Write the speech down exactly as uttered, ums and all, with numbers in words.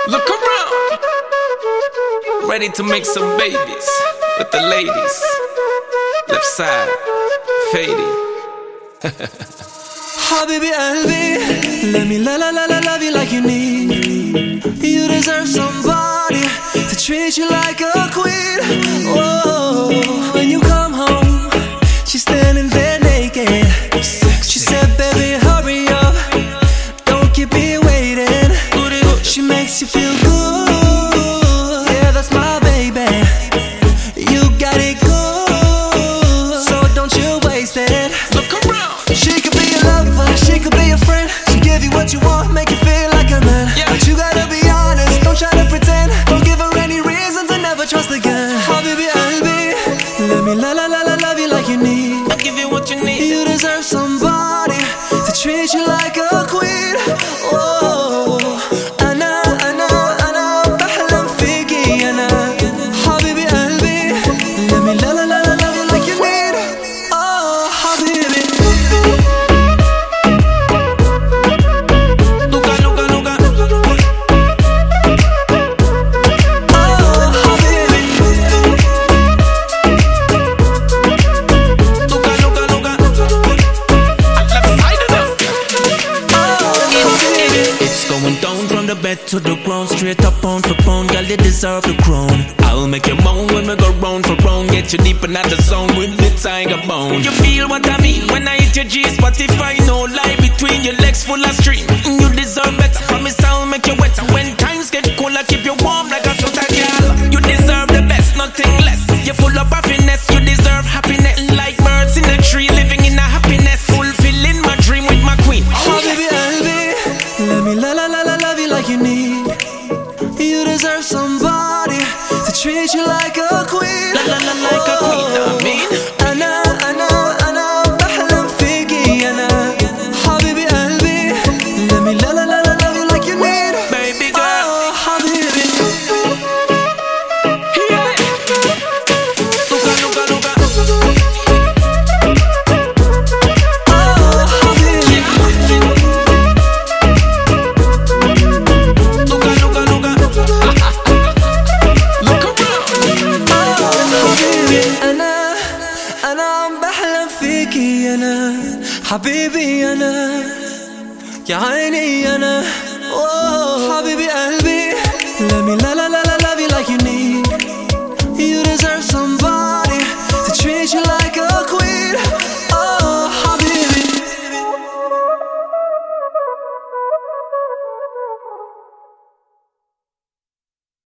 Look around, ready to make some babies with the ladies. Left side, fading. Habibi qalbi, let me la la la la love you like you need. You deserve somebody to treat you like a queen. Whoa, when you come home, she's standing there naked. She said, baby, hurry up, don't keep me waiting. She makes you feel good, yeah, that's my baby. You got it good, so don't you waste it. Look around, she could be your lover, she could be your friend. She give you what you want, make you feel like a man. Yeah. But you gotta be honest, don't try to pretend. Don't give her any reason to never trust again. Habibi qalbi, let me la la la la love you like you need. I'll give you what you need. You deserve somebody to treat you like a queen. Oh, ana ana ana bahlam fiki ana. Habibi qalbi, let me la la la la love you like you need. Oh, habibi. Luka, luka, luka. Oh, habibi. Luka, luka, luka. Left side of them. It's going down from the bed to the ground, straight up pound for pound, girl, you deserve the crown. I'll make you moan when we go round for round, get you deep in the zone with the tiger bone. You feel what I mean when I hit your G-spot? If I no lie between your legs full of stream, you deserve better. Promise I'll make you wetter. When times get cold, I keep you warm like a sweater, girl. You deserve the best, nothing less. You're full of happiness, you deserve happiness. Like birds in a tree, living in a happiness, fulfilling my dream with my queen. Habibi qalbi, let me la la la la love you like you need. You deserve somebody to treat you like a queen. La la la like a queen, I mean. Ana ana ana bahlam fiki ana. Habibi qalbi, let me la la la la love you like you need. Baby girl, Oh, habibi. yeah. Luka, luka, luka. Oh, habibi. Luka, luka, luka. Look around. حبيبي أنا أنا عم بحلم فيكي أنا حبيبي أنا يا عيني أنا